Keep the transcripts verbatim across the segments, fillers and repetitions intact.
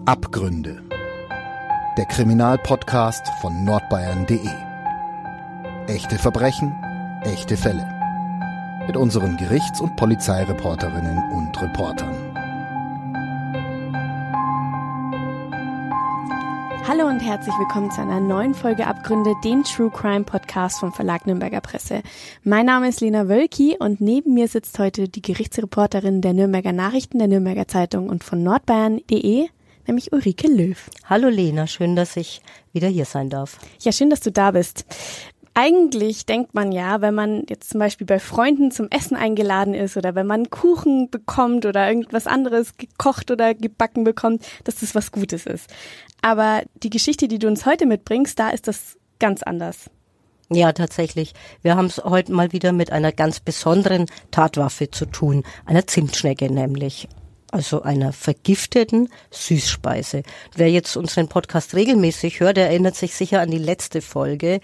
Abgründe. Der Kriminalpodcast von nordbayern punkt de. Echte Verbrechen, echte Fälle. Mit unseren Gerichts- und Polizeireporterinnen und Reportern. Hallo und herzlich willkommen zu einer neuen Folge Abgründe, den True Crime Podcast vom Verlag Nürnberger Presse. Mein Name ist Lena Wölki und neben mir sitzt heute die Gerichtsreporterin der Nürnberger Nachrichten, der Nürnberger Zeitung und von nordbayern punkt de, nämlich Ulrike Löw. Hallo Lena, schön, dass ich wieder hier sein darf. Ja, schön, dass du da bist. Eigentlich denkt man ja, wenn man jetzt zum Beispiel bei Freunden zum Essen eingeladen ist oder wenn man Kuchen bekommt oder irgendwas anderes gekocht oder gebacken bekommt, dass das was Gutes ist. Aber die Geschichte, die du uns heute mitbringst, da ist das ganz anders. Ja, tatsächlich. Wir haben es heute mal wieder mit einer ganz besonderen Tatwaffe zu tun, einer Zimtschnecke nämlich. Also einer vergifteten Süßspeise. Wer jetzt unseren Podcast regelmäßig hört, der erinnert sich sicher an die letzte Folge,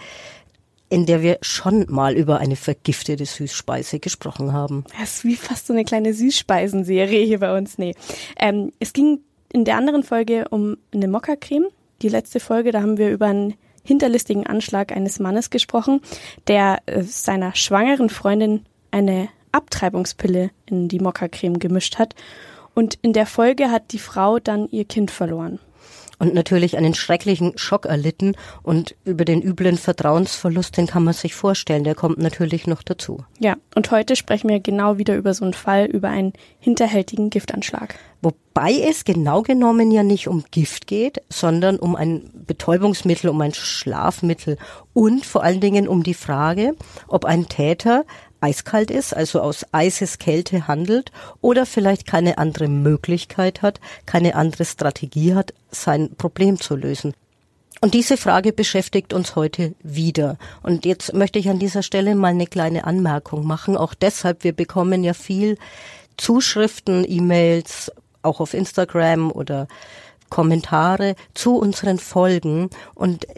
in der wir schon mal über eine vergiftete Süßspeise gesprochen haben. Das ist wie fast so eine kleine Süßspeisenserie hier bei uns. Nee. Ähm, es ging in der anderen Folge um eine Mokka-Creme. Die letzte Folge, da haben wir über einen hinterlistigen Anschlag eines Mannes gesprochen, der äh, seiner schwangeren Freundin eine Abtreibungspille in die Mokka-Creme gemischt hat. Und in der Folge hat die Frau dann ihr Kind verloren. Und natürlich einen schrecklichen Schock erlitten und über den üblen Vertrauensverlust, den kann man sich vorstellen, der kommt natürlich noch dazu. Ja, und heute sprechen wir genau wieder über so einen Fall, über einen hinterhältigen Giftanschlag. Wobei es genau genommen ja nicht um Gift geht, sondern um ein Betäubungsmittel, um ein Schlafmittel und vor allen Dingen um die Frage, ob ein Täter eiskalt ist, also aus Eiseskälte handelt oder vielleicht keine andere Möglichkeit hat, keine andere Strategie hat, sein Problem zu lösen. Und diese Frage beschäftigt uns heute wieder. Und jetzt möchte ich an dieser Stelle mal eine kleine Anmerkung machen. Auch deshalb, wir bekommen ja viel Zuschriften, E-Mails, auch auf Instagram oder Kommentare zu unseren Folgen. Und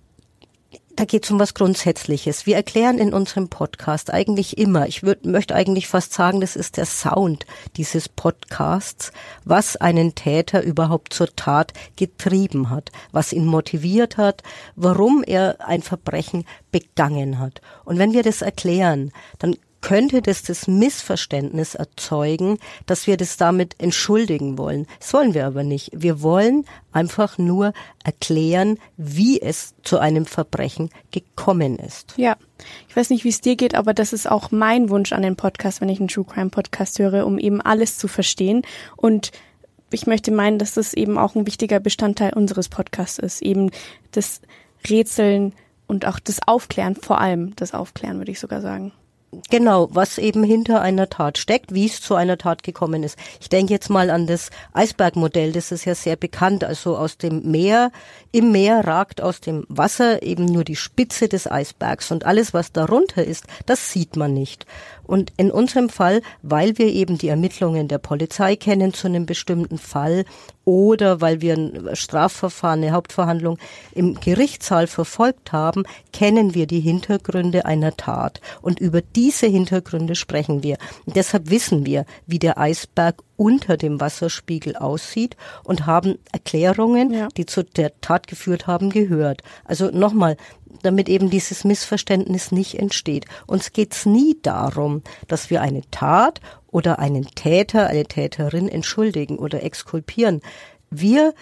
da geht es um was Grundsätzliches. Wir erklären in unserem Podcast eigentlich immer, ich würd, möchte eigentlich fast sagen, das ist der Sound dieses Podcasts, was einen Täter überhaupt zur Tat getrieben hat, was ihn motiviert hat, warum er ein Verbrechen begangen hat. Und wenn wir das erklären, dann könnte das das Missverständnis erzeugen, dass wir das damit entschuldigen wollen. Das wollen wir aber nicht. Wir wollen einfach nur erklären, wie es zu einem Verbrechen gekommen ist. Ja, ich weiß nicht, wie es dir geht, aber das ist auch mein Wunsch an den Podcast, wenn ich einen True Crime Podcast höre, um eben alles zu verstehen. Und ich möchte meinen, dass das eben auch ein wichtiger Bestandteil unseres Podcasts ist. Eben das Rätseln und auch das Aufklären, vor allem das Aufklären, würde ich sogar sagen. Genau, was eben hinter einer Tat steckt, wie es zu einer Tat gekommen ist. Ich denke jetzt mal an das Eisbergmodell, das ist ja sehr bekannt. Also aus dem Meer, im Meer ragt aus dem Wasser eben nur die Spitze des Eisbergs und alles, was darunter ist, das sieht man nicht. Und in unserem Fall, weil wir eben die Ermittlungen der Polizei kennen zu einem bestimmten Fall oder weil wir ein Strafverfahren, eine Hauptverhandlung im Gerichtssaal verfolgt haben, kennen wir die Hintergründe einer Tat. Und über diese Hintergründe sprechen wir. Und deshalb wissen wir, wie der Eisberg unter dem Wasserspiegel aussieht und haben Erklärungen, ja, die zu der Tat geführt haben, gehört. Also nochmal, damit eben dieses Missverständnis nicht entsteht. Uns geht's nie darum, dass wir eine Tat oder einen Täter, eine Täterin entschuldigen oder exkulpieren. Wir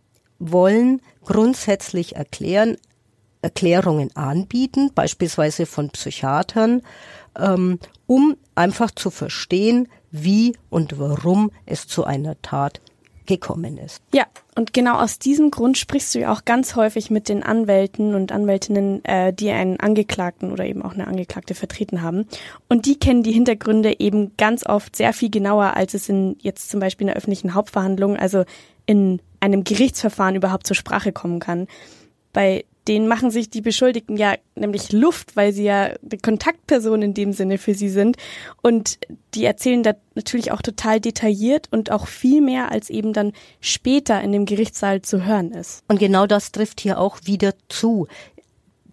wollen grundsätzlich erklären, Erklärungen anbieten, beispielsweise von Psychiatern, ähm, um einfach zu verstehen, wie und warum es zu einer Tat gekommen ist. Ja, und genau aus diesem Grund sprichst du ja auch ganz häufig mit den Anwälten und Anwältinnen, äh, die einen Angeklagten oder eben auch eine Angeklagte vertreten haben. Und die kennen die Hintergründe eben ganz oft sehr viel genauer, als es in jetzt zum Beispiel in der öffentlichen Hauptverhandlung, also in einem Gerichtsverfahren überhaupt zur Sprache kommen kann. Bei denen machen sich die Beschuldigten ja nämlich Luft, weil sie ja die Kontaktperson in dem Sinne für sie sind. Und die erzählen da natürlich auch total detailliert und auch viel mehr, als eben dann später in dem Gerichtssaal zu hören ist. Und genau das trifft hier auch wieder zu.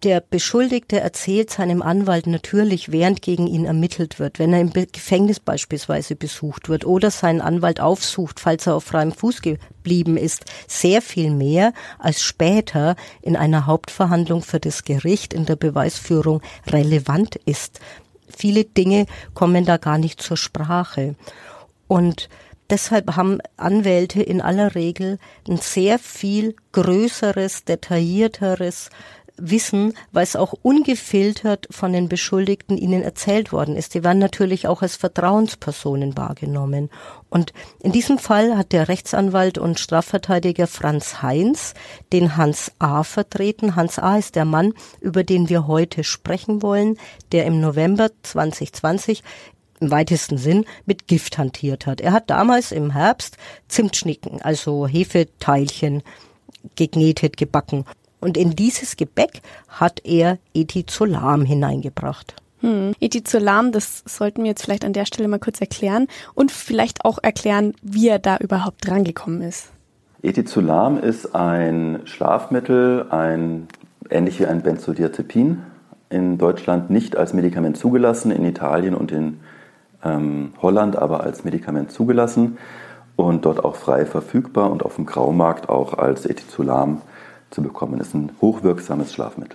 Der Beschuldigte erzählt seinem Anwalt natürlich, während gegen ihn ermittelt wird, wenn er im Gefängnis beispielsweise besucht wird oder seinen Anwalt aufsucht, falls er auf freiem Fuß geblieben ist, sehr viel mehr, als später in einer Hauptverhandlung für das Gericht in der Beweisführung relevant ist. Viele Dinge kommen da gar nicht zur Sprache. Und deshalb haben Anwälte in aller Regel ein sehr viel größeres, detaillierteres Wissen, weil es auch ungefiltert von den Beschuldigten ihnen erzählt worden ist. Die werden natürlich auch als Vertrauenspersonen wahrgenommen. Und in diesem Fall hat der Rechtsanwalt und Strafverteidiger Franz Heinz den Hans A. vertreten. Hans A. ist der Mann, über den wir heute sprechen wollen, der im November zwanzig zwanzig im weitesten Sinn mit Gift hantiert hat. Er hat damals im Herbst Zimtschnecken, also Hefeteilchen, geknetet, gebacken. Und in dieses Gebäck hat er Ethizolam hineingebracht. Hm. Ethizolam, das sollten wir jetzt vielleicht an der Stelle mal kurz erklären und vielleicht auch erklären, wie er da überhaupt drangekommen ist. Ethizolam ist ein Schlafmittel, ein, ähnlich wie ein Benzodiazepin, in Deutschland nicht als Medikament zugelassen, in Italien und in ähm, Holland aber als Medikament zugelassen und dort auch frei verfügbar und auf dem Graumarkt auch als Ethizolam zu bekommen. Das ist ein hochwirksames Schlafmittel.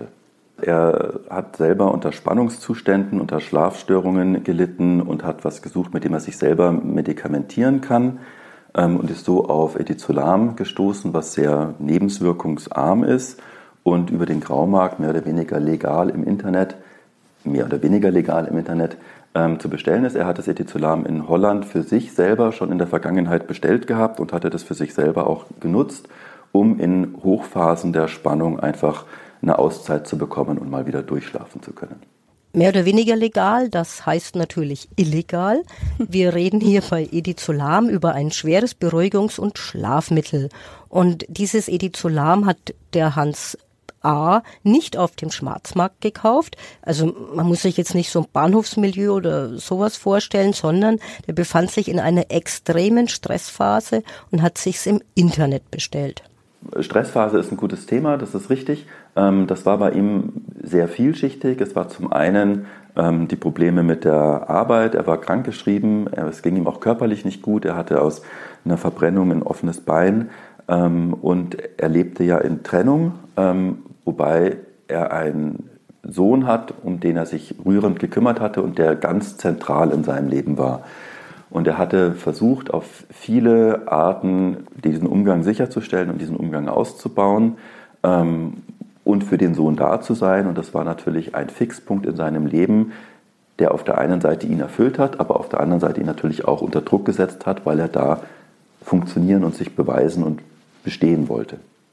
Er hat selber unter Spannungszuständen, unter Schlafstörungen gelitten und hat was gesucht, mit dem er sich selber medikamentieren kann ähm, und ist so auf Ethizolam gestoßen, was sehr nebenwirkungsarm ist und über den Graumarkt mehr oder weniger legal im Internet, mehr oder weniger legal im Internet ähm, zu bestellen ist. Er hat das Ethizolam in Holland für sich selber schon in der Vergangenheit bestellt gehabt und hatte das für sich selber auch genutzt, um in Hochphasen der Spannung einfach eine Auszeit zu bekommen und mal wieder durchschlafen zu können. Mehr oder weniger legal, das heißt natürlich illegal. Wir reden hier bei Ethizolam über ein schweres Beruhigungs- und Schlafmittel. Und dieses Ethizolam hat der Hans A. nicht auf dem Schwarzmarkt gekauft. Also man muss sich jetzt nicht so ein Bahnhofsmilieu oder sowas vorstellen, sondern der befand sich in einer extremen Stressphase und hat sich's im Internet bestellt. Stressphase ist ein gutes Thema, das ist richtig. Das war bei ihm sehr vielschichtig. Es war zum einen die Probleme mit der Arbeit, er war krankgeschrieben, es ging ihm auch körperlich nicht gut, er hatte aus einer Verbrennung ein offenes Bein und er lebte ja in Trennung, wobei er einen Sohn hat, um den er sich rührend gekümmert hatte und der ganz zentral in seinem Leben war. Und er hatte versucht, auf viele Arten diesen Umgang sicherzustellen und diesen Umgang auszubauen ähm, und für den Sohn da zu sein. Und das war natürlich ein Fixpunkt in seinem Leben, der auf der einen Seite ihn erfüllt hat, aber auf der anderen Seite ihn natürlich auch unter Druck gesetzt hat, weil er da funktionieren und sich beweisen und bestehen wollte.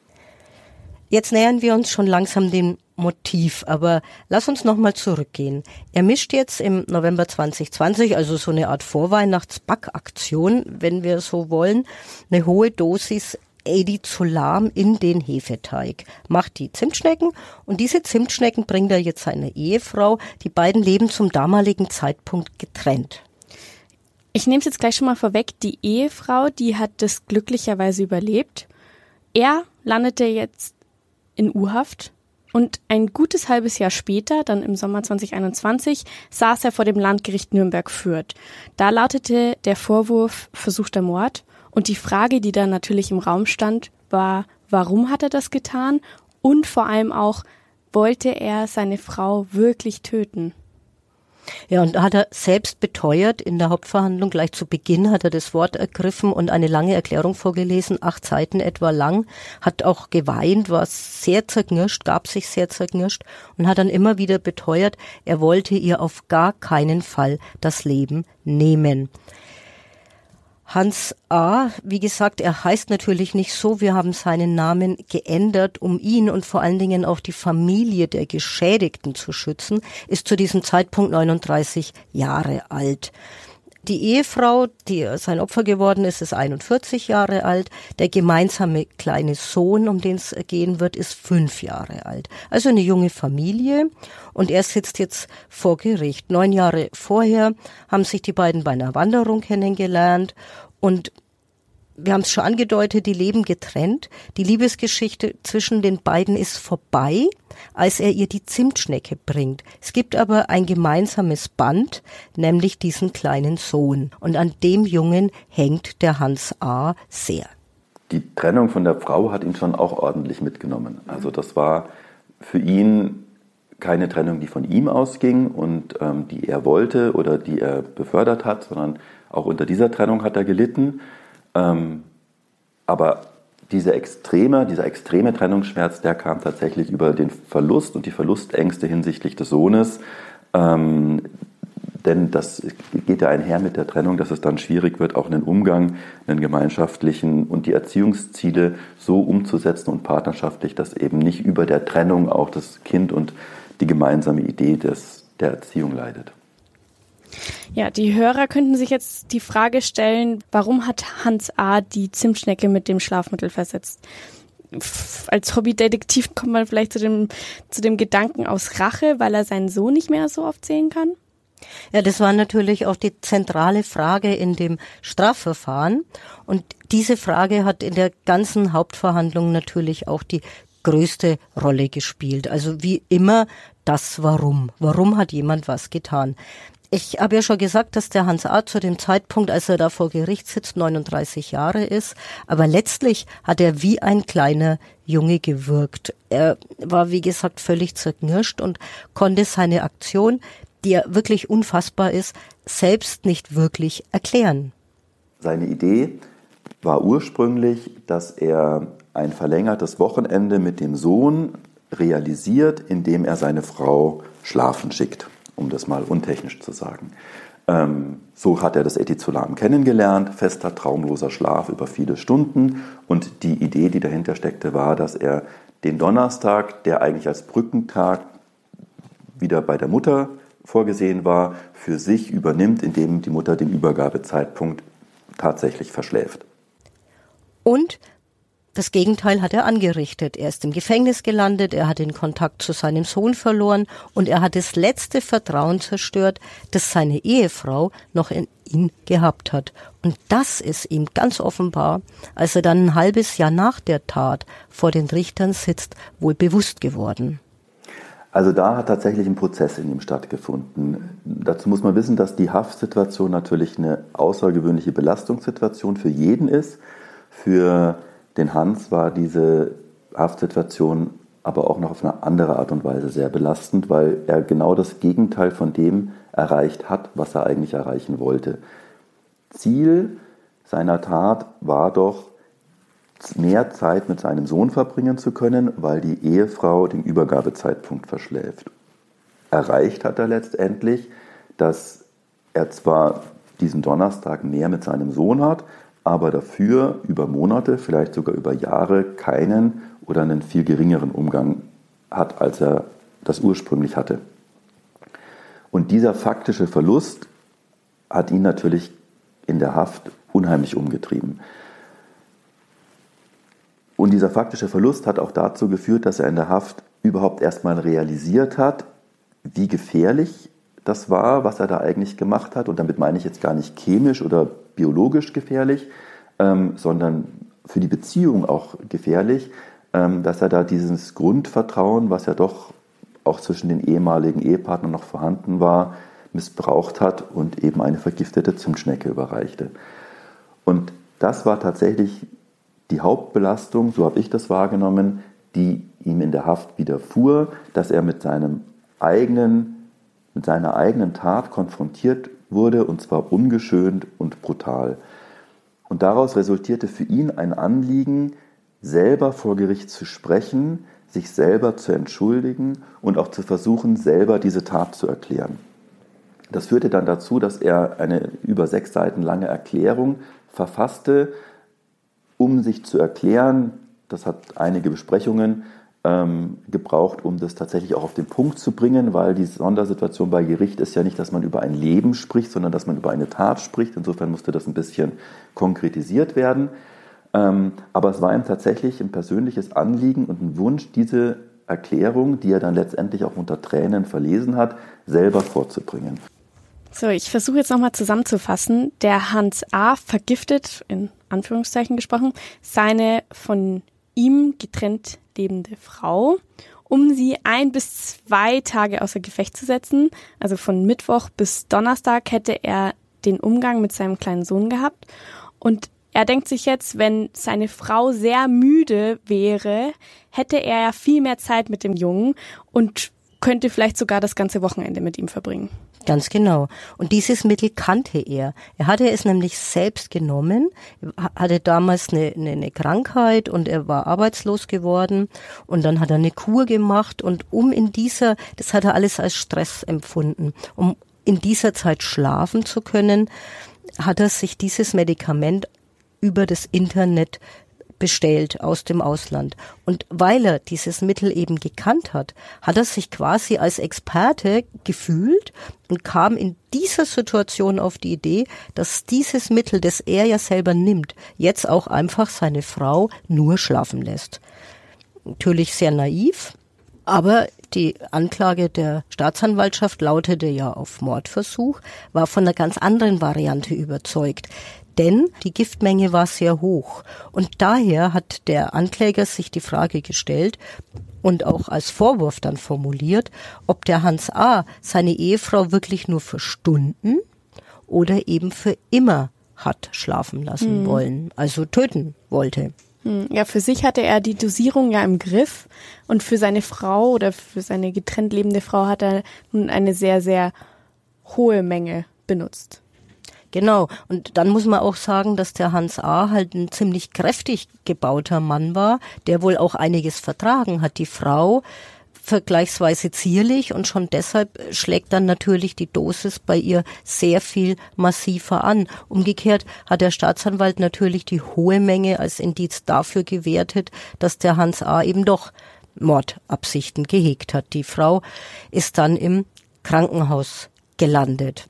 Jetzt nähern wir uns schon langsam dem Motiv, aber lass uns nochmal zurückgehen. Er mischt jetzt im November zwanzig zwanzig, also so eine Art Vorweihnachtsbackaktion, wenn wir so wollen, eine hohe Dosis Ethizolam in den Hefeteig, macht die Zimtschnecken und diese Zimtschnecken bringt er jetzt seiner Ehefrau. Die beiden leben zum damaligen Zeitpunkt getrennt. Ich nehme es jetzt gleich schon mal vorweg, die Ehefrau, die hat das glücklicherweise überlebt. Er landete jetzt in U-Haft und ein gutes halbes Jahr später, dann im Sommer zwanzig einundzwanzig, saß er vor dem Landgericht Nürnberg-Fürth. Da lautete der Vorwurf versuchter Mord und die Frage, die da natürlich im Raum stand, war, warum hat er das getan und vor allem auch, wollte er seine Frau wirklich töten? Ja, und da hat er selbst beteuert, in der Hauptverhandlung gleich zu Beginn hat er das Wort ergriffen und eine lange Erklärung vorgelesen, acht Seiten etwa lang, hat auch geweint, war sehr zerknirscht, gab sich sehr zerknirscht und hat dann immer wieder beteuert, er wollte ihr auf gar keinen Fall das Leben nehmen. Hans A., wie gesagt, er heißt natürlich nicht so, wir haben seinen Namen geändert, um ihn und vor allen Dingen auch die Familie der Geschädigten zu schützen, ist zu diesem Zeitpunkt neununddreißig Jahre alt. Die Ehefrau, die sein Opfer geworden ist, ist einundvierzig Jahre alt. Der gemeinsame kleine Sohn, um den es gehen wird, ist fünf Jahre alt. Also eine junge Familie und er sitzt jetzt vor Gericht. Neun Jahre vorher haben sich die beiden bei einer Wanderung kennengelernt und wir haben es schon angedeutet, die leben getrennt. Die Liebesgeschichte zwischen den beiden ist vorbei, als er ihr die Zimtschnecke bringt. Es gibt aber ein gemeinsames Band, nämlich diesen kleinen Sohn. Und an dem Jungen hängt der Hans A. sehr. Die Trennung von der Frau hat ihn schon auch ordentlich mitgenommen. Also das war für ihn keine Trennung, die von ihm ausging und ähm, die er wollte oder die er befördert hat, sondern auch unter dieser Trennung hat er gelitten. Ähm, aber diese extreme, dieser extreme Trennungsschmerz, der kam tatsächlich über den Verlust und die Verlustängste hinsichtlich des Sohnes. Ähm, denn das geht ja einher mit der Trennung, dass es dann schwierig wird, auch einen Umgang, einen gemeinschaftlichen und die Erziehungsziele so umzusetzen und partnerschaftlich, dass eben nicht über der Trennung auch das Kind und die gemeinsame Idee des, der Erziehung leidet. Ja, die Hörer könnten sich jetzt die Frage stellen, warum hat Hans A. die Zimtschnecke mit dem Schlafmittel versetzt? Als Hobbydetektiv kommt man vielleicht zu dem, zu dem Gedanken aus Rache, weil er seinen Sohn nicht mehr so oft sehen kann? Ja, das war natürlich auch die zentrale Frage in dem Strafverfahren. Und diese Frage hat in der ganzen Hauptverhandlung natürlich auch die größte Rolle gespielt. Also wie immer das Warum. Warum hat jemand was getan? Ich habe ja schon gesagt, dass der Hans A. zu dem Zeitpunkt, als er da vor Gericht sitzt, neununddreißig Jahre ist. Aber letztlich hat er wie ein kleiner Junge gewirkt. Er war, wie gesagt, völlig zerknirscht und konnte seine Aktion, die ja wirklich unfassbar ist, selbst nicht wirklich erklären. Seine Idee war ursprünglich, dass er ein verlängertes Wochenende mit dem Sohn realisiert, indem er seine Frau schlafen schickt, um das mal untechnisch zu sagen. Ähm, so hat er das Etizolam kennengelernt, fester, traumloser Schlaf über viele Stunden. Und die Idee, die dahinter steckte, war, dass er den Donnerstag, der eigentlich als Brückentag wieder bei der Mutter vorgesehen war, für sich übernimmt, indem die Mutter den Übergabezeitpunkt tatsächlich verschläft. Und das Gegenteil hat er angerichtet. Er ist im Gefängnis gelandet, er hat den Kontakt zu seinem Sohn verloren und er hat das letzte Vertrauen zerstört, das seine Ehefrau noch in ihn gehabt hat. Und das ist ihm ganz offenbar, als er dann ein halbes Jahr nach der Tat vor den Richtern sitzt, wohl bewusst geworden. Also da hat tatsächlich ein Prozess in ihm stattgefunden. Dazu muss man wissen, dass die Haftsituation natürlich eine außergewöhnliche Belastungssituation für jeden ist. Für den Hans war diese Haftsituation aber auch noch auf eine andere Art und Weise sehr belastend, weil er genau das Gegenteil von dem erreicht hat, was er eigentlich erreichen wollte. Ziel seiner Tat war doch, mehr Zeit mit seinem Sohn verbringen zu können, weil die Ehefrau den Übergabezeitpunkt verschläft. Erreicht hat er letztendlich, dass er zwar diesen Donnerstag mehr mit seinem Sohn hat, aber dafür über Monate, vielleicht sogar über Jahre keinen oder einen viel geringeren Umgang hat, als er das ursprünglich hatte. Und dieser faktische Verlust hat ihn natürlich in der Haft unheimlich umgetrieben. Und dieser faktische Verlust hat auch dazu geführt, dass er in der Haft überhaupt erstmal realisiert hat, wie gefährlich das war, was er da eigentlich gemacht hat. Und damit meine ich jetzt gar nicht chemisch oder biologisch gefährlich, ähm, sondern für die Beziehung auch gefährlich, ähm, dass er da dieses Grundvertrauen, was ja doch auch zwischen den ehemaligen Ehepartnern noch vorhanden war, missbraucht hat und eben eine vergiftete Zimtschnecke überreichte. Und das war tatsächlich die Hauptbelastung, so habe ich das wahrgenommen, die ihm in der Haft widerfuhr, dass er mit seinem eigenen, mit seiner eigenen Tat konfrontiert wurde, und zwar ungeschönt und brutal. Und daraus resultierte für ihn ein Anliegen, selber vor Gericht zu sprechen, sich selber zu entschuldigen und auch zu versuchen, selber diese Tat zu erklären. Das führte dann dazu, dass er eine über sechs Seiten lange Erklärung verfasste, um sich zu erklären. Das hat einige Besprechungen ähm, gebraucht, um das tatsächlich auch auf den Punkt zu bringen, weil die Sondersituation bei Gericht ist ja nicht, dass man über ein Leben spricht, sondern dass man über eine Tat spricht. Insofern musste das ein bisschen konkretisiert werden. Ähm, aber es war ihm tatsächlich ein persönliches Anliegen und ein Wunsch, diese Erklärung, die er dann letztendlich auch unter Tränen verlesen hat, selber vorzubringen. So, ich versuche jetzt nochmal zusammenzufassen. Der Hans A. vergiftet, in Anführungszeichen gesprochen, seine von ihm getrennt lebende Frau, um sie ein bis zwei Tage außer Gefecht zu setzen. Also von Mittwoch bis Donnerstag hätte er den Umgang mit seinem kleinen Sohn gehabt. Und er denkt sich jetzt, wenn seine Frau sehr müde wäre, hätte er ja viel mehr Zeit mit dem Jungen und könnte vielleicht sogar das ganze Wochenende mit ihm verbringen. Ganz genau. Und dieses Mittel kannte er. Er hatte es nämlich selbst genommen, hatte damals eine, eine, eine Krankheit und er war arbeitslos geworden und dann hat er eine Kur gemacht und um in dieser, das hat er alles als Stress empfunden, um in dieser Zeit schlafen zu können, hat er sich dieses Medikament über das Internet bestellt aus dem Ausland. Und weil er dieses Mittel eben gekannt hat, hat er sich quasi als Experte gefühlt und kam in dieser Situation auf die Idee, dass dieses Mittel, das er ja selber nimmt, jetzt auch einfach seine Frau nur schlafen lässt. Natürlich sehr naiv, aber die Anklage der Staatsanwaltschaft lautete ja auf Mordversuch, war von einer ganz anderen Variante überzeugt. Denn die Giftmenge war sehr hoch und daher hat der Ankläger sich die Frage gestellt und auch als Vorwurf dann formuliert, ob der Hans A. seine Ehefrau wirklich nur für Stunden oder eben für immer hat schlafen lassen mhm. wollen, also töten wollte. Ja, für sich hatte er die Dosierung ja im Griff und für seine Frau oder für seine getrennt lebende Frau hat er nun eine sehr, sehr hohe Menge benutzt. Genau. Und dann muss man auch sagen, dass der Hans A. halt ein ziemlich kräftig gebauter Mann war, der wohl auch einiges vertragen hat. Die Frau vergleichsweise zierlich und schon deshalb schlägt dann natürlich die Dosis bei ihr sehr viel massiver an. Umgekehrt hat der Staatsanwalt natürlich die hohe Menge als Indiz dafür gewertet, dass der Hans A. eben doch Mordabsichten gehegt hat. Die Frau ist dann im Krankenhaus gelandet.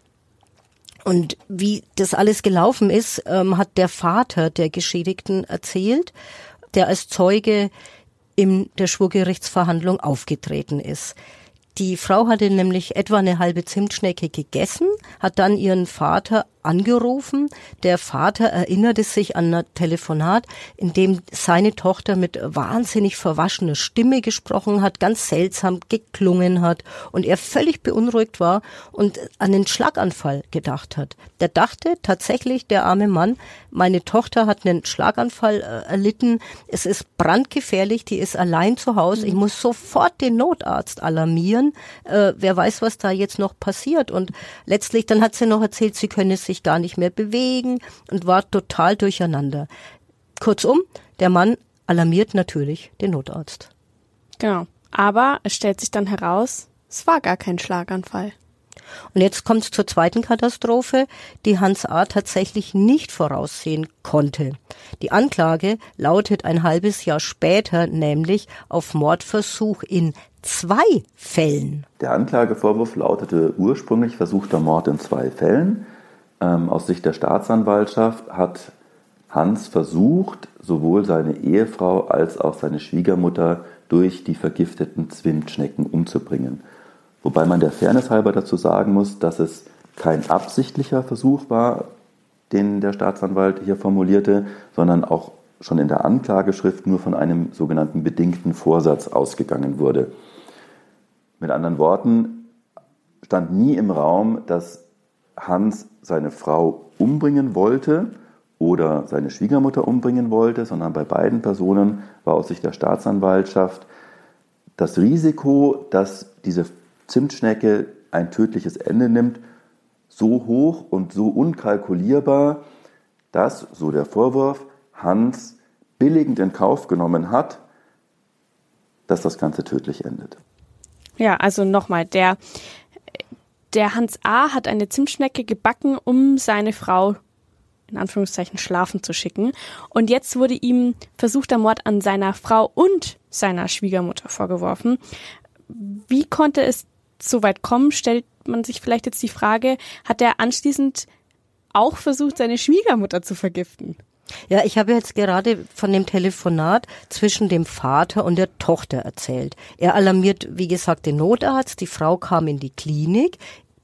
Und wie das alles gelaufen ist, ähm, hat der Vater der Geschädigten erzählt, der als Zeuge in der Schwurgerichtsverhandlung aufgetreten ist. Die Frau hatte nämlich etwa eine halbe Zimtschnecke gegessen, hat dann ihren Vater angerufen. Der Vater erinnerte sich an ein Telefonat, in dem seine Tochter mit wahnsinnig verwaschener Stimme gesprochen hat, ganz seltsam geklungen hat und er völlig beunruhigt war und an den Schlaganfall gedacht hat. Der dachte tatsächlich, der arme Mann, meine Tochter hat einen Schlaganfall äh, erlitten, es ist brandgefährlich, die ist allein zu Hause, ich muss sofort den Notarzt alarmieren, äh, wer weiß, was da jetzt noch passiert. Und letztlich, dann hat sie noch erzählt, sie könne sich gar nicht mehr bewegen und war total durcheinander. Kurzum, der Mann alarmiert natürlich den Notarzt. Genau, aber es stellt sich dann heraus, es war gar kein Schlaganfall. Und jetzt kommt es zur zweiten Katastrophe, die Hans A. tatsächlich nicht voraussehen konnte. Die Anklage lautet ein halbes Jahr später nämlich auf Mordversuch in zwei Fällen. Der Anklagevorwurf lautete ursprünglich versuchter Mord in zwei Fällen. Ähm, aus Sicht der Staatsanwaltschaft hat Hans versucht, sowohl seine Ehefrau als auch seine Schwiegermutter durch die vergifteten Zimtschnecken umzubringen. Wobei man der Fairness halber dazu sagen muss, dass es kein absichtlicher Versuch war, den der Staatsanwalt hier formulierte, sondern auch schon in der Anklageschrift nur von einem sogenannten bedingten Vorsatz ausgegangen wurde. Mit anderen Worten, stand nie im Raum, dass Hans seine Frau umbringen wollte oder seine Schwiegermutter umbringen wollte, sondern bei beiden Personen war aus Sicht der Staatsanwaltschaft das Risiko, dass diese Zimtschnecke ein tödliches Ende nimmt, so hoch und so unkalkulierbar, dass, so der Vorwurf, Hans billigend in Kauf genommen hat, dass das Ganze tödlich endet. Ja, also nochmal, der, der Hans A. hat eine Zimtschnecke gebacken, um seine Frau in Anführungszeichen schlafen zu schicken. Und jetzt wurde ihm versuchter Mord an seiner Frau und seiner Schwiegermutter vorgeworfen. Wie konnte es so weit kommen, stellt man sich vielleicht jetzt die Frage, hat er anschließend auch versucht, seine Schwiegermutter zu vergiften? Ja, ich habe jetzt gerade von dem Telefonat zwischen dem Vater und der Tochter erzählt. Er alarmiert, wie gesagt, den Notarzt, die Frau kam in die Klinik.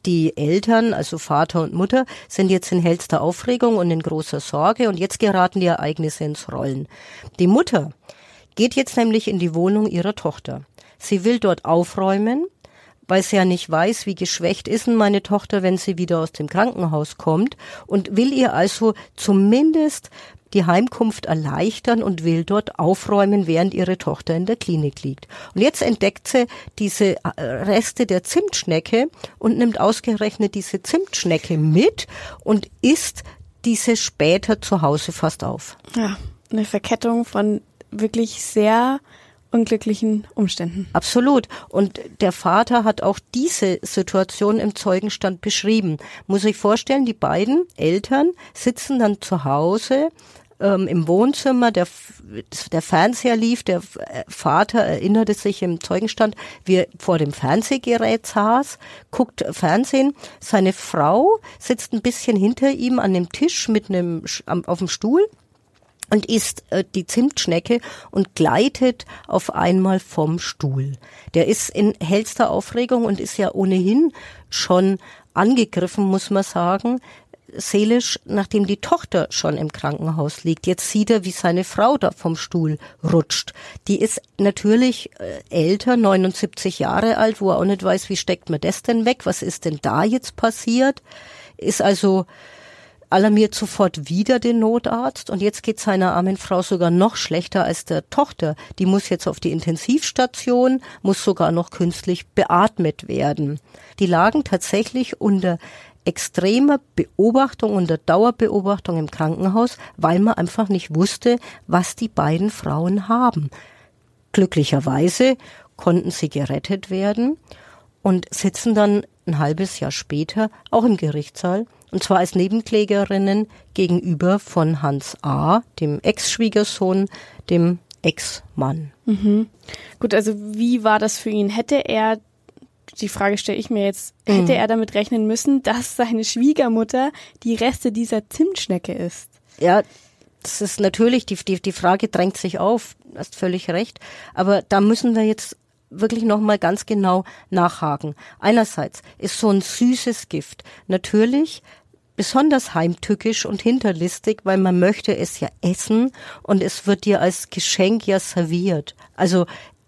Die Eltern, also Vater und Mutter, sind jetzt in hellster Aufregung und in großer Sorge und jetzt geraten die Ereignisse ins Rollen. Die Mutter geht jetzt nämlich in die Wohnung ihrer Tochter. Sie will dort aufräumen, weil sie ja nicht weiß, wie geschwächt ist denn meine Tochter, wenn sie wieder aus dem Krankenhaus kommt, und will ihr also zumindest die Heimkunft erleichtern und will dort aufräumen, während ihre Tochter in der Klinik liegt. Und jetzt entdeckt sie diese Reste der Zimtschnecke und nimmt ausgerechnet diese Zimtschnecke mit und isst diese später zu Hause fast auf. Ja, eine Verkettung von wirklich sehr unglücklichen Umständen. Absolut. Und der Vater hat auch diese Situation im Zeugenstand beschrieben. Muss ich vorstellen, die beiden Eltern sitzen dann zu Hause ähm, im Wohnzimmer, der, der Fernseher lief, der Vater erinnerte sich im Zeugenstand, wie er vor dem Fernsehgerät saß, guckt Fernsehen. Seine Frau sitzt ein bisschen hinter ihm an dem Tisch mit einem auf dem Stuhl und isst äh, die Zimtschnecke und gleitet auf einmal vom Stuhl. Der ist in hellster Aufregung und ist ja ohnehin schon angegriffen, muss man sagen, seelisch, nachdem die Tochter schon im Krankenhaus liegt. Jetzt sieht er, wie seine Frau da vom Stuhl rutscht. Die ist natürlich äh, älter, neunundsiebzig Jahre alt, wo er auch nicht weiß, wie steckt man das denn weg, was ist denn da jetzt passiert, ist also alarmiert sofort wieder den Notarzt und jetzt geht seiner armen Frau sogar noch schlechter als der Tochter. Die muss jetzt auf die Intensivstation, muss sogar noch künstlich beatmet werden. Die lagen tatsächlich unter extremer Beobachtung, unter Dauerbeobachtung im Krankenhaus, weil man einfach nicht wusste, was die beiden Frauen haben. Glücklicherweise konnten sie gerettet werden und sitzen dann ein halbes Jahr später auch im Gerichtssaal. Und zwar als Nebenklägerinnen gegenüber von Hans A., dem Ex-Schwiegersohn, dem Ex-Mann. Mhm. Gut, also wie war das für ihn? Hätte er, die Frage stelle ich mir jetzt, mhm. hätte er damit rechnen müssen, dass seine Schwiegermutter die Reste dieser Zimtschnecke isst? Ja, das ist natürlich, die, die, die Frage drängt sich auf, du hast völlig recht. Aber da müssen wir jetzt wirklich nochmal ganz genau nachhaken. Einerseits ist so ein süßes Gift natürlich besonders heimtückisch und hinterlistig, weil man möchte es ja essen und es wird dir als Geschenk ja serviert. Also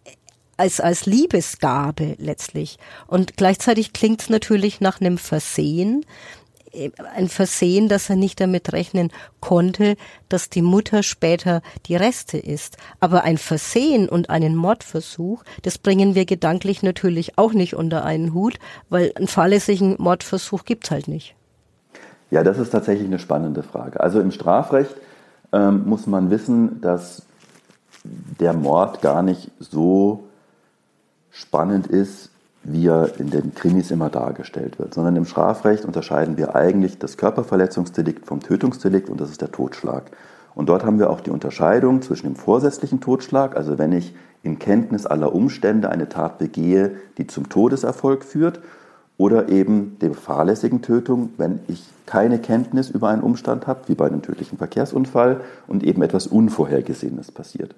als als Liebesgabe letztlich. Und gleichzeitig klingt es natürlich nach einem Versehen. Ein Versehen, dass er nicht damit rechnen konnte, dass die Mutter später die Reste isst. Aber ein Versehen und einen Mordversuch, das bringen wir gedanklich natürlich auch nicht unter einen Hut, weil einen fahrlässigen Mordversuch gibt's halt nicht. Ja, das ist tatsächlich eine spannende Frage. Also im Strafrecht ähm, muss man wissen, dass der Mord gar nicht so spannend ist, wie er in den Krimis immer dargestellt wird, sondern im Strafrecht unterscheiden wir eigentlich das Körperverletzungsdelikt vom Tötungsdelikt und das ist der Totschlag. Und dort haben wir auch die Unterscheidung zwischen dem vorsätzlichen Totschlag, also wenn ich in Kenntnis aller Umstände eine Tat begehe, die zum Todeserfolg führt, oder eben der fahrlässigen Tötung, wenn ich keine Kenntnis über einen Umstand habe, wie bei einem tödlichen Verkehrsunfall und eben etwas Unvorhergesehenes passiert.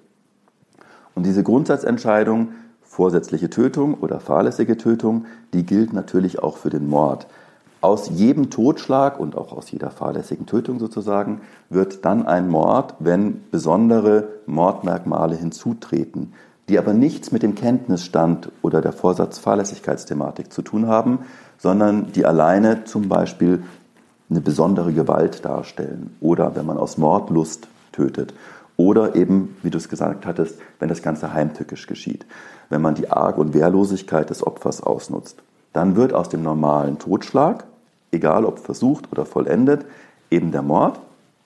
Und diese Grundsatzentscheidung, vorsätzliche Tötung oder fahrlässige Tötung, die gilt natürlich auch für den Mord. Aus jedem Totschlag und auch aus jeder fahrlässigen Tötung sozusagen wird dann ein Mord, wenn besondere Mordmerkmale hinzutreten, die aber nichts mit dem Kenntnisstand oder der Vorsatz-Fahrlässigkeitsthematik zu tun haben, sondern die alleine zum Beispiel eine besondere Gewalt darstellen oder wenn man aus Mordlust tötet oder eben, wie du es gesagt hattest, wenn das Ganze heimtückisch geschieht, wenn man die Arg- und Wehrlosigkeit des Opfers ausnutzt. Dann wird aus dem normalen Totschlag, egal ob versucht oder vollendet, eben der Mord,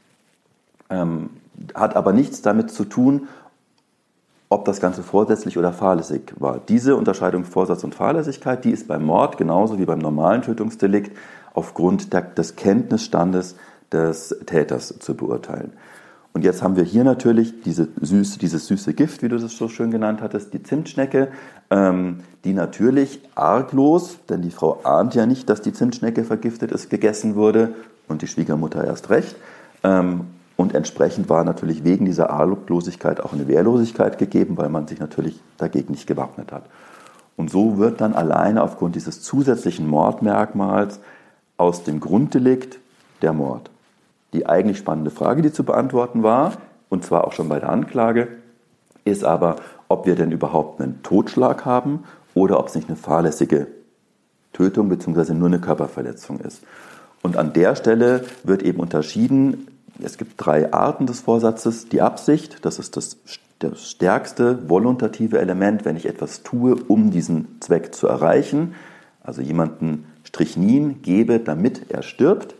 ähm, hat aber nichts damit zu tun, ob das Ganze vorsätzlich oder fahrlässig war. Diese Unterscheidung Vorsatz und Fahrlässigkeit, die ist beim Mord genauso wie beim normalen Tötungsdelikt aufgrund der, des Kenntnisstandes des Täters zu beurteilen. Und jetzt haben wir hier natürlich diese süße, dieses süße Gift, wie du das so schön genannt hattest, die Zimtschnecke, ähm, die natürlich arglos, denn die Frau ahnt ja nicht, dass die Zimtschnecke vergiftet ist, gegessen wurde und die Schwiegermutter erst recht. Ähm, Und entsprechend war natürlich wegen dieser Arglosigkeit auch eine Wehrlosigkeit gegeben, weil man sich natürlich dagegen nicht gewappnet hat. Und so wird dann alleine aufgrund dieses zusätzlichen Mordmerkmals aus dem Grunddelikt der Mord. Die eigentlich spannende Frage, die zu beantworten war, und zwar auch schon bei der Anklage, ist aber, ob wir denn überhaupt einen Totschlag haben oder ob es nicht eine fahrlässige Tötung bzw. nur eine Körperverletzung ist. Und an der Stelle wird eben unterschieden, es gibt drei Arten des Vorsatzes. Die Absicht, das ist das, das stärkste volontative Element, wenn ich etwas tue, um diesen Zweck zu erreichen. Also jemanden Strychnin gebe, damit er stirbt.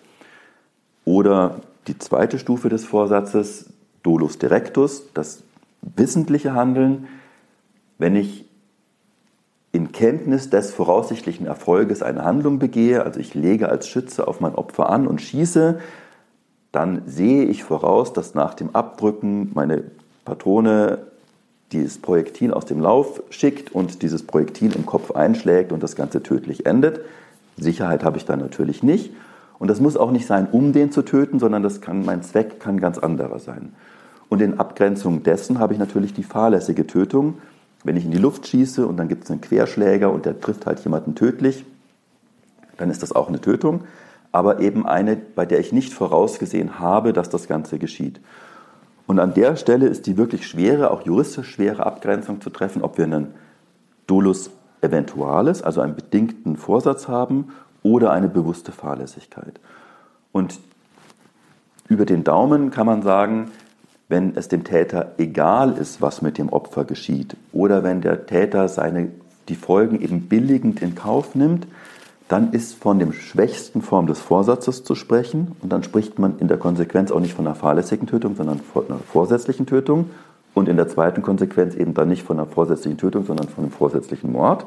Oder die zweite Stufe des Vorsatzes, Dolus directus, das wissentliche Handeln, wenn ich in Kenntnis des voraussichtlichen Erfolges eine Handlung begehe, also ich lege als Schütze auf mein Opfer an und schieße, dann sehe ich voraus, dass nach dem Abdrücken meine Patrone dieses Projektil aus dem Lauf schickt und dieses Projektil im Kopf einschlägt und das Ganze tödlich endet. Sicherheit habe ich da natürlich nicht. Und das muss auch nicht sein, um den zu töten, sondern das kann, mein Zweck kann ganz anderer sein. Und in Abgrenzung dessen habe ich natürlich die fahrlässige Tötung. Wenn ich in die Luft schieße und dann gibt es einen Querschläger und der trifft halt jemanden tödlich, dann ist das auch eine Tötung, aber eben eine, bei der ich nicht vorausgesehen habe, dass das Ganze geschieht. Und an der Stelle ist die wirklich schwere, auch juristisch schwere Abgrenzung zu treffen, ob wir einen Dolus eventualis, also einen bedingten Vorsatz haben, oder eine bewusste Fahrlässigkeit. Und über den Daumen kann man sagen, wenn es dem Täter egal ist, was mit dem Opfer geschieht, oder wenn der Täter seine, die Folgen eben billigend in Kauf nimmt, dann ist von dem schwächsten Form des Vorsatzes zu sprechen. Und dann spricht man in der Konsequenz auch nicht von einer fahrlässigen Tötung, sondern von einer vorsätzlichen Tötung. Und in der zweiten Konsequenz eben dann nicht von einer vorsätzlichen Tötung, sondern von einem vorsätzlichen Mord.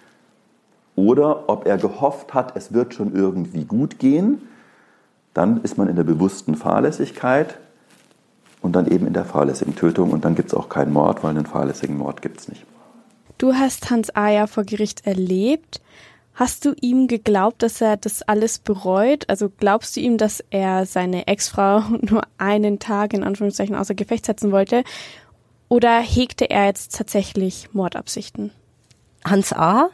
Oder ob er gehofft hat, es wird schon irgendwie gut gehen, dann ist man in der bewussten Fahrlässigkeit. Und dann eben in der fahrlässigen Tötung. Und dann gibt es auch keinen Mord, weil einen fahrlässigen Mord gibt es nicht. Du hast Hans A. ja vor Gericht erlebt. Hast du ihm geglaubt, dass er das alles bereut? Also glaubst du ihm, dass er seine Ex-Frau nur einen Tag in Anführungszeichen außer Gefecht setzen wollte? Oder hegte er jetzt tatsächlich Mordabsichten? Hans A.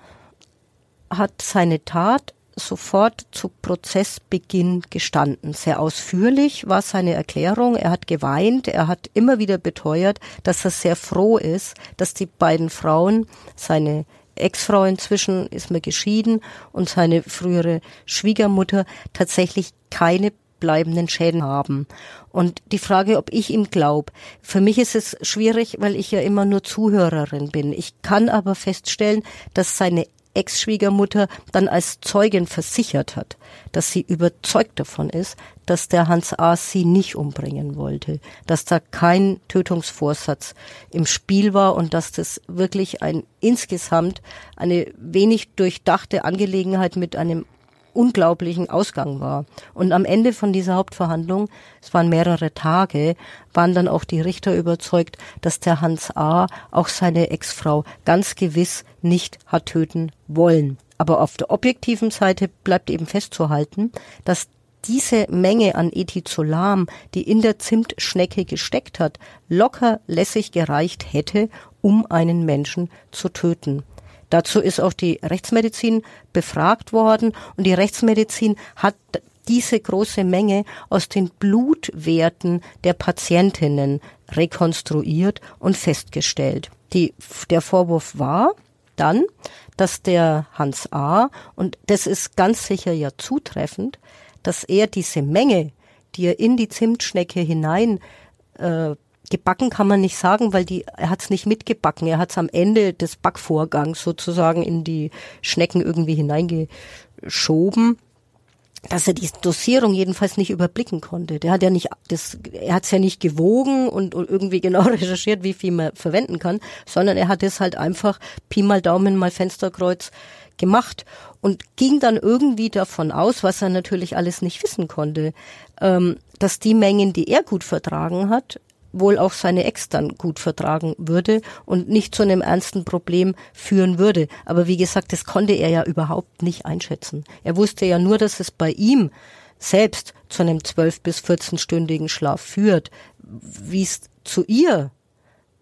hat seine Tat sofort zu Prozessbeginn gestanden. Sehr ausführlich war seine Erklärung. Er hat geweint, er hat immer wieder beteuert, dass er sehr froh ist, dass die beiden Frauen, seine Ex-Frau inzwischen ist mir geschieden und seine frühere Schwiegermutter, tatsächlich keine bleibenden Schäden haben. Und die Frage, ob ich ihm glaube, für mich ist es schwierig, weil ich ja immer nur Zuhörerin bin. Ich kann aber feststellen, dass seine Ex-Schwiegermutter dann als Zeugin versichert hat, dass sie überzeugt davon ist, dass der Hans A. sie nicht umbringen wollte, dass da kein Tötungsvorsatz im Spiel war und dass das wirklich ein insgesamt eine wenig durchdachte Angelegenheit mit einem unglaublichen Ausgang war. Und am Ende von dieser Hauptverhandlung, es waren mehrere Tage, waren dann auch die Richter überzeugt, dass der Hans A. auch seine Ex-Frau ganz gewiss nicht hat töten wollen. Aber auf der objektiven Seite bleibt eben festzuhalten, dass diese Menge an Ethizolam, die in der Zimtschnecke gesteckt hat, locker lässig gereicht hätte, um einen Menschen zu töten. Dazu ist auch die Rechtsmedizin befragt worden und die Rechtsmedizin hat diese große Menge aus den Blutwerten der Patientinnen rekonstruiert und festgestellt. Die, der Vorwurf war dann, dass der Hans A., und das ist ganz sicher ja zutreffend, dass er diese Menge, die er in die Zimtschnecke hinein äh, gebacken kann man nicht sagen, weil die, er hat es nicht mitgebacken. Er hat es am Ende des Backvorgangs sozusagen in die Schnecken irgendwie hineingeschoben, dass er die Dosierung jedenfalls nicht überblicken konnte. Der hat ja nicht, das, er hat es ja nicht gewogen und, und irgendwie genau recherchiert, wie viel man verwenden kann, sondern er hat es halt einfach Pi mal Daumen mal Fensterkreuz gemacht und ging dann irgendwie davon aus, was er natürlich alles nicht wissen konnte, ähm, dass die Mengen, die er gut vertragen hat, wohl auch seine Ex dann gut vertragen würde und nicht zu einem ernsten Problem führen würde. Aber wie gesagt, das konnte er ja überhaupt nicht einschätzen. Er wusste ja nur, dass es bei ihm selbst zu einem zwölf- bis vierzehnstündigen Schlaf führt. Wie es zu ihr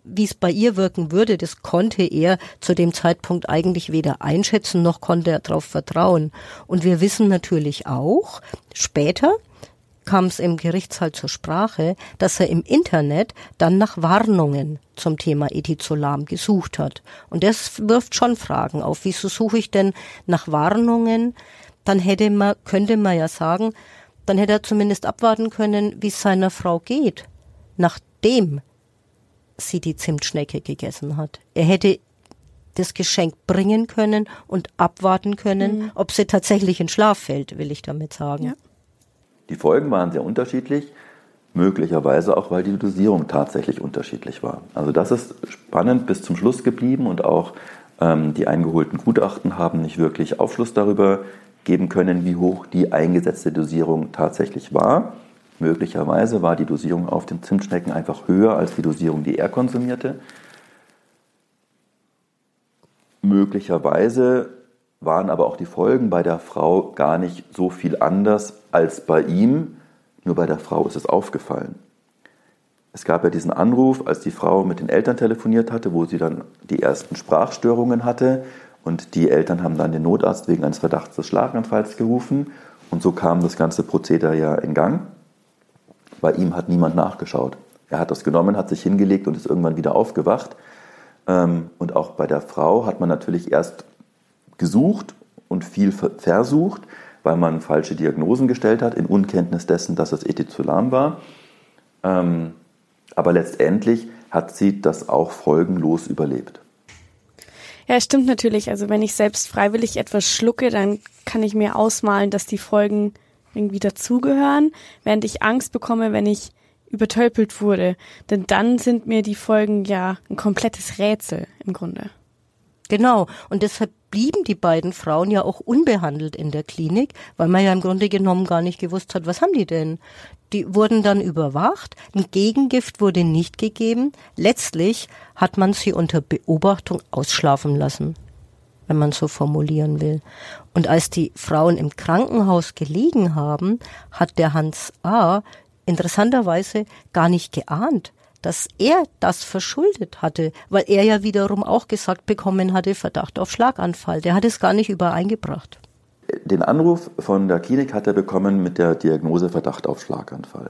wie es bei ihr wirken würde, das konnte er zu dem Zeitpunkt eigentlich weder einschätzen, noch konnte er darauf vertrauen. Und wir wissen natürlich auch, später kam es im Gerichtssaal zur Sprache, dass er im Internet dann nach Warnungen zum Thema Ethizolam gesucht hat. Und das wirft schon Fragen auf. Wieso suche ich denn nach Warnungen? Dann hätte man, könnte man ja sagen, dann hätte er zumindest abwarten können, wie es seiner Frau geht, nachdem sie die Zimtschnecke gegessen hat. Er hätte das Geschenk bringen können und abwarten können, mhm. ob sie tatsächlich in Schlaf fällt, will ich damit sagen. Ja. Die Folgen waren sehr unterschiedlich, möglicherweise auch, weil die Dosierung tatsächlich unterschiedlich war. Also das ist spannend bis zum Schluss geblieben und auch ähm, die eingeholten Gutachten haben nicht wirklich Aufschluss darüber geben können, wie hoch die eingesetzte Dosierung tatsächlich war. Möglicherweise war die Dosierung auf den Zimtschnecken einfach höher als die Dosierung, die er konsumierte. Möglicherweise waren aber auch die Folgen bei der Frau gar nicht so viel anders als bei ihm. Nur bei der Frau ist es aufgefallen. Es gab ja diesen Anruf, als die Frau mit den Eltern telefoniert hatte, wo sie dann die ersten Sprachstörungen hatte. Und die Eltern haben dann den Notarzt wegen eines Verdachts des Schlaganfalls gerufen. Und so kam das ganze Prozedere ja in Gang. Bei ihm hat niemand nachgeschaut. Er hat das genommen, hat sich hingelegt und ist irgendwann wieder aufgewacht. Und auch bei der Frau hat man natürlich erst gesucht und viel versucht, weil man falsche Diagnosen gestellt hat, in Unkenntnis dessen, dass es Ethizolam war. Aber letztendlich hat sie das auch folgenlos überlebt. Ja, es stimmt natürlich. Also wenn ich selbst freiwillig etwas schlucke, dann kann ich mir ausmalen, dass die Folgen irgendwie dazugehören, während ich Angst bekomme, wenn ich übertölpelt wurde. Denn dann sind mir die Folgen ja ein komplettes Rätsel im Grunde. Genau. Und deshalb blieben die beiden Frauen ja auch unbehandelt in der Klinik, weil man ja im Grunde genommen gar nicht gewusst hat, was haben die denn? Die wurden dann überwacht, ein Gegengift wurde nicht gegeben. Letztlich hat man sie unter Beobachtung ausschlafen lassen, wenn man so formulieren will. Und als die Frauen im Krankenhaus gelegen haben, hat der Hans A. interessanterweise gar nicht geahnt, dass er das verschuldet hatte, weil er ja wiederum auch gesagt bekommen hatte, Verdacht auf Schlaganfall. Der hat es gar nicht übereingebracht. Den Anruf von der Klinik hat er bekommen mit der Diagnose Verdacht auf Schlaganfall.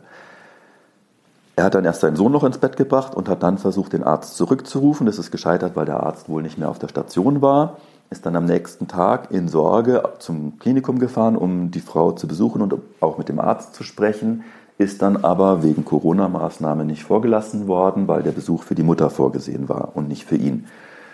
Er hat dann erst seinen Sohn noch ins Bett gebracht und hat dann versucht, den Arzt zurückzurufen. Das ist gescheitert, weil der Arzt wohl nicht mehr auf der Station war. Ist dann am nächsten Tag in Sorge zum Klinikum gefahren, um die Frau zu besuchen und auch mit dem Arzt zu sprechen. Ist dann aber wegen Corona-Maßnahmen nicht vorgelassen worden, weil der Besuch für die Mutter vorgesehen war und nicht für ihn.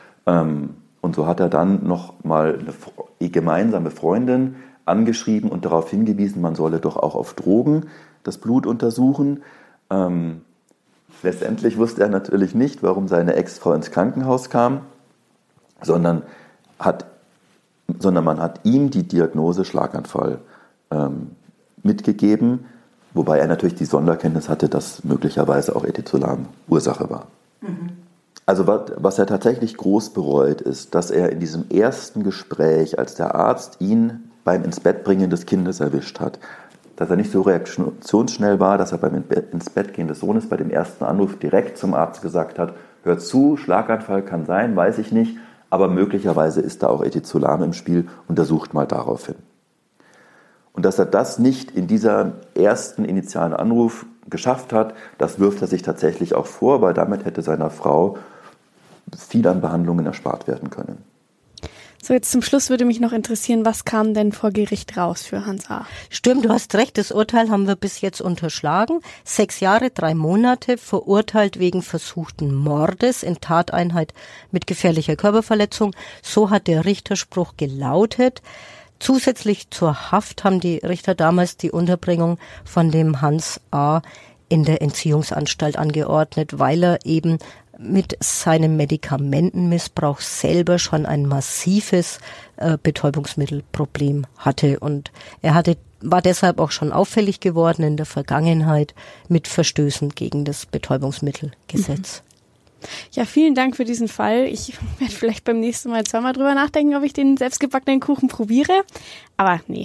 Und so hat er dann noch mal eine gemeinsame Freundin angeschrieben und darauf hingewiesen, man solle doch auch auf Drogen das Blut untersuchen. Ähm, letztendlich wusste er natürlich nicht, warum seine Ex-Frau ins Krankenhaus kam, sondern, hat, sondern man hat ihm die Diagnose Schlaganfall ähm, mitgegeben, wobei er natürlich die Sonderkenntnis hatte, dass möglicherweise auch Ethizolam Ursache war. Mhm. Also was er tatsächlich groß bereut, ist, dass er in diesem ersten Gespräch, als der Arzt ihn beim Ins-Bett-Bringen des Kindes erwischt hat, dass er nicht so reaktionsschnell war, dass er beim Ins-Bett-Gehen des Sohnes bei dem ersten Anruf direkt zum Arzt gesagt hat, hört zu, Schlaganfall kann sein, weiß ich nicht, aber möglicherweise ist da auch Ethizolam im Spiel, untersucht mal darauf hin. Und dass er das nicht in dieser ersten initialen Anruf geschafft hat, das wirft er sich tatsächlich auch vor, weil damit hätte seiner Frau viel an Behandlungen erspart werden können. So, jetzt zum Schluss würde mich noch interessieren, was kam denn vor Gericht raus für Hans A.? Stimmt, du hast recht, das Urteil haben wir bis jetzt unterschlagen. Sechs Jahre, drei Monate, verurteilt wegen versuchten Mordes in Tateinheit mit gefährlicher Körperverletzung. So hat der Richterspruch gelautet. Zusätzlich zur Haft haben die Richter damals die Unterbringung von dem Hans A. in der Entziehungsanstalt angeordnet, weil er eben mit seinem Medikamentenmissbrauch selber schon ein massives äh, Betäubungsmittelproblem hatte. Und er hatte, war deshalb auch schon auffällig geworden in der Vergangenheit mit Verstößen gegen das Betäubungsmittelgesetz. Mhm. Ja, vielen Dank für diesen Fall. Ich werde vielleicht beim nächsten Mal zweimal drüber nachdenken, ob ich den selbstgebackenen Kuchen probiere. Aber nee,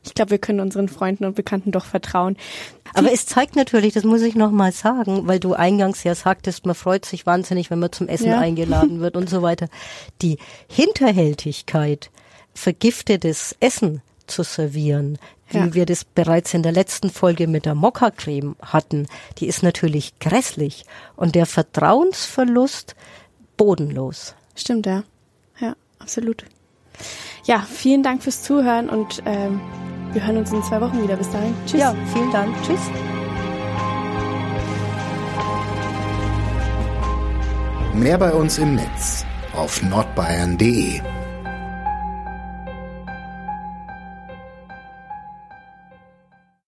Ich glaube, wir können unseren Freunden und Bekannten doch vertrauen. Aber es zeigt natürlich, das muss ich nochmal sagen, weil du eingangs ja sagtest, man freut sich wahnsinnig, wenn man zum Essen ja. eingeladen wird und so weiter. Die Hinterhältigkeit, vergiftetes Essen zu servieren, wie ja. wir das bereits in der letzten Folge mit der Mokka-Creme hatten, die ist natürlich grässlich. Und der Vertrauensverlust bodenlos. Stimmt, ja. Ja, absolut. Ja, vielen Dank fürs Zuhören und ähm, wir hören uns in zwei Wochen wieder. Bis dahin. Tschüss. Ja, vielen Dank. Tschüss. Mehr bei uns im Netz auf nordbayern punkt de.